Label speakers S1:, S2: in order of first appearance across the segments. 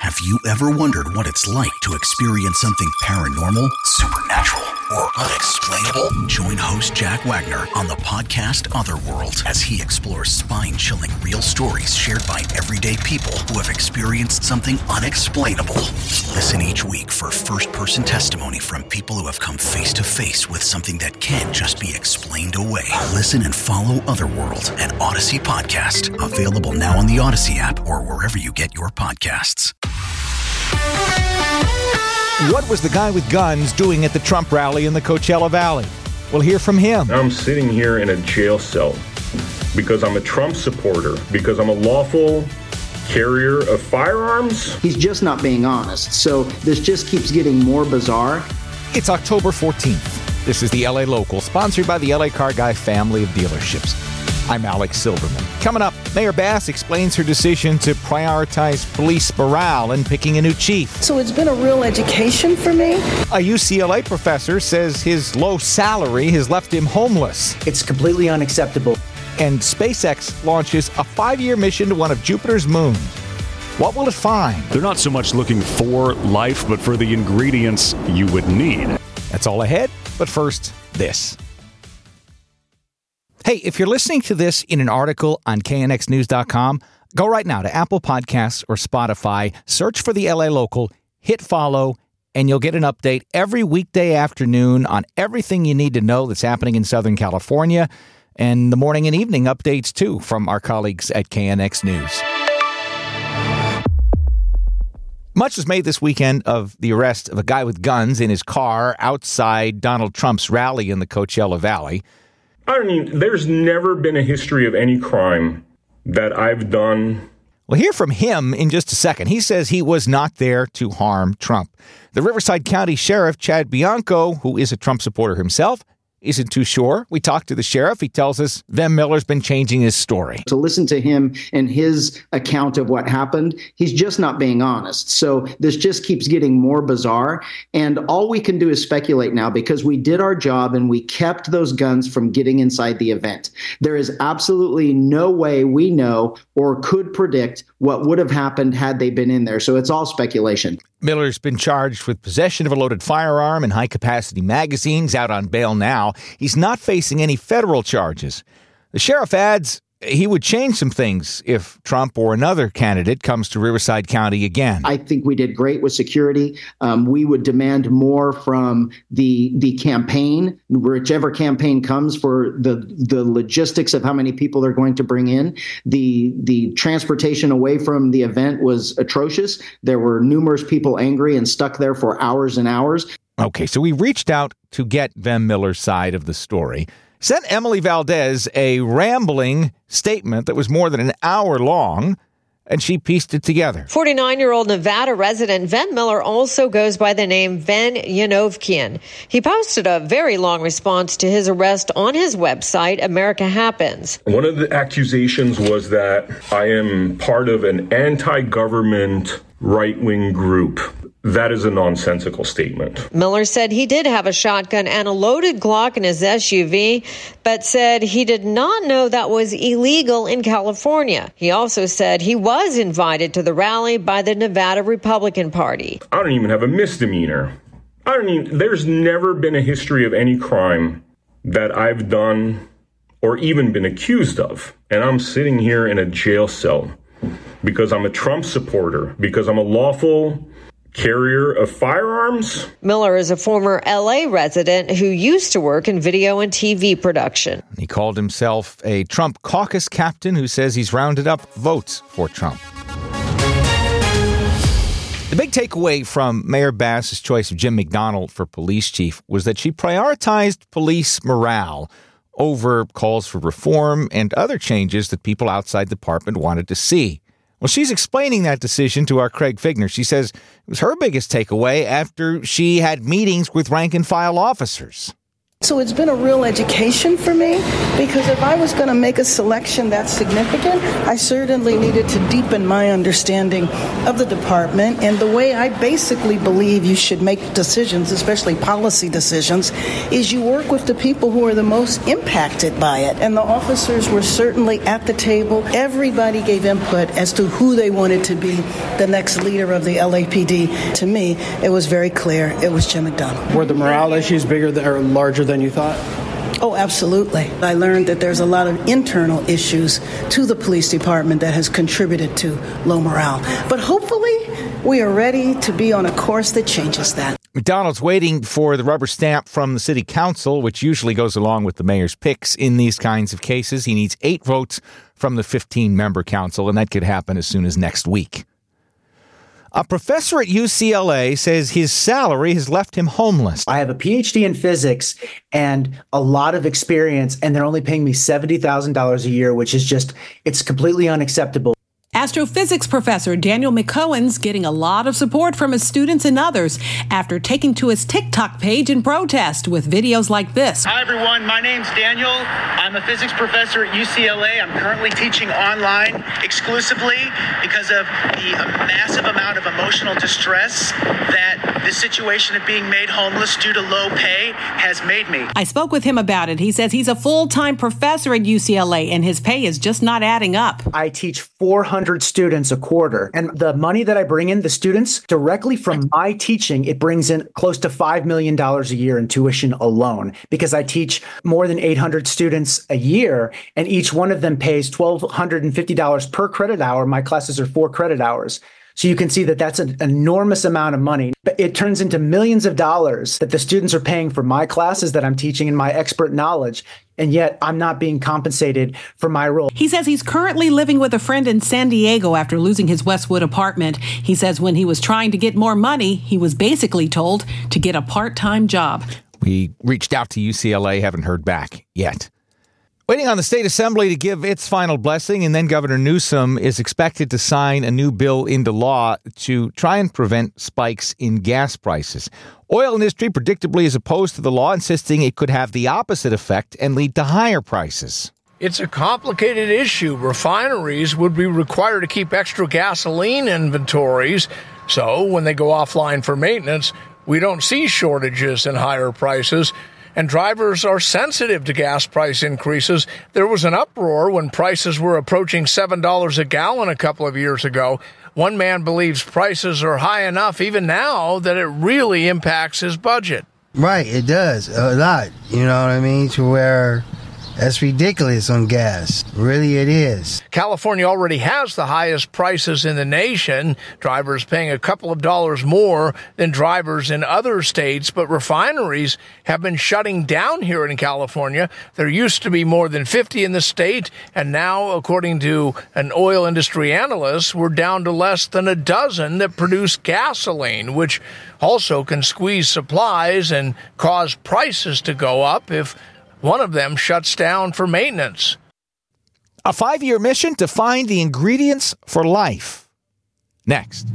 S1: Have you ever wondered what it's like to experience something paranormal, supernatural, or unexplainable? Join host Jack Wagner on the podcast Otherworld as he explores spine-chilling real stories shared by everyday people who have experienced something unexplainable. Listen each week for first-person testimony from people who have come face-to-face with something that can't just be explained away. Listen and follow Otherworld, an Odyssey podcast. Available now on the Odyssey app or wherever you get your podcasts.
S2: What was the guy with guns doing at the Trump rally in the Coachella Valley? We'll hear from him.
S3: I'm sitting here in a jail cell because I'm a Trump supporter, because I'm a lawful carrier of firearms.
S4: He's just not being honest. So this just keeps getting more bizarre.
S2: It's October 14th. This is the LA Local, sponsored by the LA Car Guy family of dealerships. I'm Alex Silverman. Coming up, Mayor Bass explains her decision to prioritize police morale in picking a new chief.
S5: So it's been a real education for me.
S2: A UCLA professor says his low salary has left him homeless.
S6: It's completely unacceptable.
S2: And SpaceX launches a 5-year mission to one of Jupiter's moons. What will it find?
S7: They're not so much looking for life, but for the ingredients you would need.
S2: That's all ahead, but first, this. Hey, if you're listening to this in an article on knxnews.com, go right now to Apple Podcasts or Spotify, search for the LA Local, hit follow, and you'll get an update every weekday afternoon on everything you need to know that's happening in Southern California, and the morning and evening updates, too, from our colleagues at KNX News. Much was made this weekend of the arrest of a guy with guns in his car outside Donald Trump's rally in the Coachella Valley.
S3: There's never been a history of any crime that I've done.
S2: We'll hear from him in just a second. He says he was not there to harm Trump. The Riverside County Sheriff, Chad Bianco, who is a Trump supporter himself, isn't too sure. We talked to the sheriff. He tells us Vem Miller's been changing his story.
S4: To listen to him and his account of what happened, he's just not being honest. So this just keeps getting more bizarre. And all we can do is speculate now because we did our job and we kept those guns from getting inside the event. There is absolutely no way we know or could predict what would have happened had they been in there. So it's all speculation.
S2: Miller's been charged with possession of a loaded firearm and high-capacity magazines, out on bail now. He's not facing any federal charges. The sheriff adds he would change some things if Trump or another candidate comes to Riverside County again.
S4: I think we did great with security. We would demand more from the campaign, whichever campaign comes, for the logistics of how many people they're going to bring in. The transportation away from the event was atrocious. There were numerous people angry and stuck there for hours and hours.
S2: Okay, so we reached out to get Vem Miller's side of the story. Sent Emily Valdez a rambling statement that was more than an hour long, and she pieced it together.
S8: 49-year-old Nevada resident Vem Miller also goes by the name Ven Yanovkian. He posted a very long response to his arrest on his website, America Happens.
S3: One of the accusations was that I am part of an anti-government right-wing group. That is a nonsensical statement.
S8: Miller said he did have a shotgun and a loaded Glock in his SUV, but said he did not know that was illegal in California. He also said he was invited to the rally by the Nevada Republican Party.
S3: I don't even have a misdemeanor. There's never been a history of any crime that I've done or even been accused of. And I'm sitting here in a jail cell because I'm a Trump supporter, because I'm a lawful carrier of firearms.
S8: Miller is a former LA resident who used to work in video and TV production.
S2: He called himself a Trump caucus captain who says he's rounded up votes for Trump. The big takeaway from Mayor Bass's choice of Jim McDonald for police chief was that she prioritized police morale over calls for reform and other changes that people outside the department wanted to see. Well, she's explaining that decision to our Craig Figner. She says it was her biggest takeaway after she had meetings with rank-and-file officers.
S5: So it's been a real education for me, because if I was going to make a selection that's significant, I certainly needed to deepen my understanding of the department and the way I basically believe you should make decisions, especially policy decisions, is you work with the people who are the most impacted by it. And the officers were certainly at the table. Everybody gave input as to who they wanted to be the next leader of the LAPD. To me, it was very clear. It was Jim McDonnell.
S6: Were the morale issues or larger than you thought?
S5: Oh, absolutely. I learned that there's a lot of internal issues to the police department that has contributed to low morale. But hopefully, we are ready to be on a course that changes that.
S2: McDonnell's waiting for the rubber stamp from the city council, which usually goes along with the mayor's picks in these kinds of cases. He needs 8 votes from the 15-member council, and that could happen as soon as next week. A professor at UCLA says his salary has left him homeless.
S9: I have a PhD in physics and a lot of experience, and they're only paying me $70,000 a year, which is it's completely unacceptable.
S10: Astrophysics professor Daniel McCohen's getting a lot of support from his students and others after taking to his TikTok page in protest with videos like this.
S11: Hi, everyone. My name's Daniel. I'm a physics professor at UCLA. I'm currently teaching online exclusively because of the massive amount of emotional distress that the situation of being made homeless due to low pay has made me.
S10: I spoke with him about it. He says he's a full-time professor at UCLA and his pay is just not adding up.
S9: I teach 400 students a quarter. And the money that I bring in, the students, directly from my teaching, it brings in close to $5 million a year in tuition alone, because I teach more than 800 students a year, and each one of them pays $1,250 per credit hour. My classes are 4 credit hours. So you can see that that's an enormous amount of money. But it turns into millions of dollars that the students are paying for my classes that I'm teaching and my expert knowledge. And yet I'm not being compensated for my role.
S10: He says he's currently living with a friend in San Diego after losing his Westwood apartment. He says when he was trying to get more money, he was basically told to get a part-time job.
S2: We reached out to UCLA, haven't heard back yet. Waiting on the state assembly to give its final blessing, and then Governor Newsom is expected to sign a new bill into law to try and prevent spikes in gas prices. Oil industry predictably is opposed to the law, insisting it could have the opposite effect and lead to higher prices.
S12: It's a complicated issue. Refineries would be required to keep extra gasoline inventories, so when they go offline for maintenance, we don't see shortages and higher prices. And drivers are sensitive to gas price increases. There was an uproar when prices were approaching $7 a gallon a couple of years ago. One man believes prices are high enough even now that it really impacts his budget.
S13: Right, it does. A lot, you know what I mean? To where that's ridiculous on gas. Really, it is.
S12: California already has the highest prices in the nation, drivers paying a couple of dollars more than drivers in other states, but refineries have been shutting down here in California. There used to be more than 50 in the state, and now, according to an oil industry analyst, we're down to less than a dozen that produce gasoline, which also can squeeze supplies and cause prices to go up if one of them shuts down for maintenance.
S2: A 5-year mission to find the ingredients for life. Next.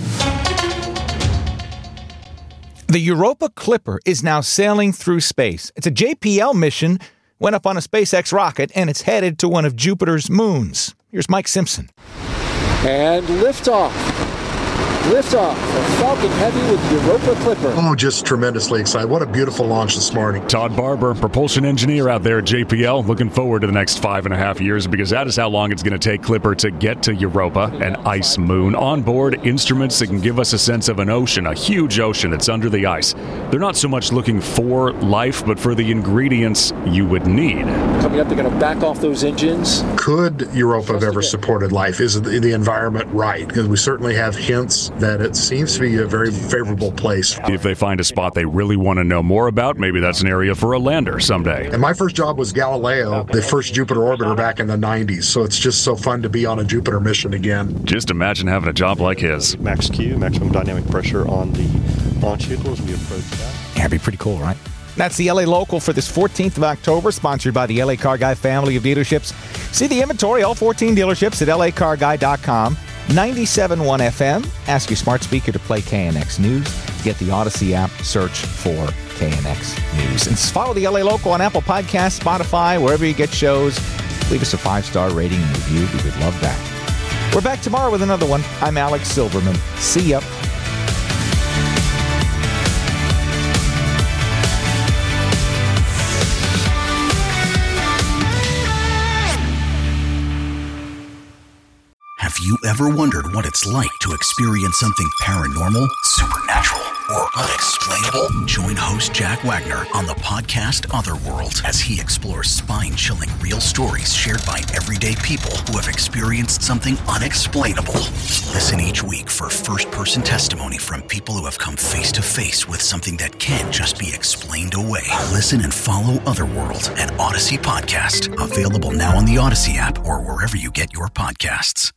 S2: The Europa Clipper is now sailing through space. It's a JPL mission, went up on a SpaceX rocket, and it's headed to one of Jupiter's moons. Here's Mike Simpson.
S14: And liftoff. Liftoff of Falcon Heavy with Europa Clipper.
S15: Oh, just tremendously excited. What a beautiful launch this morning.
S7: Todd Barber, propulsion engineer out there at JPL, looking forward to the next 5.5 years because that is how long it's going to take Clipper to get to Europa, an ice moon. On board, instruments that can give us a sense of an ocean, a huge ocean that's under the ice. They're not so much looking for life, but for the ingredients you would need.
S14: Coming up, they're going to back off those engines.
S15: Could Europa have ever supported life? Is the environment right? Because we certainly have hints that it seems to be a very favorable place.
S7: If they find a spot they really want to know more about, maybe that's an area for a lander someday.
S15: And my first job was Galileo, the first Jupiter orbiter back in the 90s, so it's just so fun to be on a Jupiter mission again.
S7: Just imagine having a job like his.
S16: Max Q, maximum dynamic pressure on the launch vehicle as we approach that.
S2: That'd be pretty cool, right? That's the LA Local for this 14th of October, sponsored by the LA Car Guy family of dealerships. See the inventory, all 14 dealerships at lacarguy.com. 97.1 FM. Ask your smart speaker to play KNX News. Get the Odyssey app. Search for KNX News. And follow the LA Local on Apple Podcasts, Spotify, wherever you get shows. Leave us a 5-star rating and review. We would love that. We're back tomorrow with another one. I'm Alex Silverman. See ya.
S1: Have you ever wondered what it's like to experience something paranormal, supernatural, or unexplainable? Join host Jack Wagner on the podcast Otherworld as he explores spine-chilling real stories shared by everyday people who have experienced something unexplainable. Listen each week for first-person testimony from people who have come face-to-face with something that can't just be explained away. Listen and follow Otherworld, an Odyssey podcast. Available now on the Odyssey app or wherever you get your podcasts.